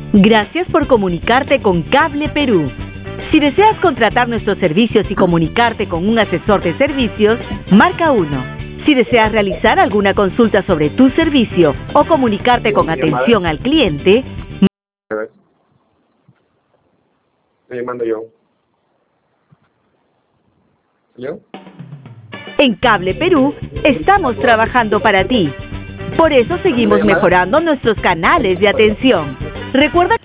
Gracias por comunicarte con Cable Perú. Si deseas contratar nuestros servicios y comunicarte con un asesor de servicios, marca 1. Si deseas realizar alguna consulta sobre tu servicio o comunicarte con atención al cliente, Estoy llamando yo. ¿Salió? En Cable Perú estamos trabajando para ti. Por eso seguimos mejorando nuestros canales de atención. Recuerda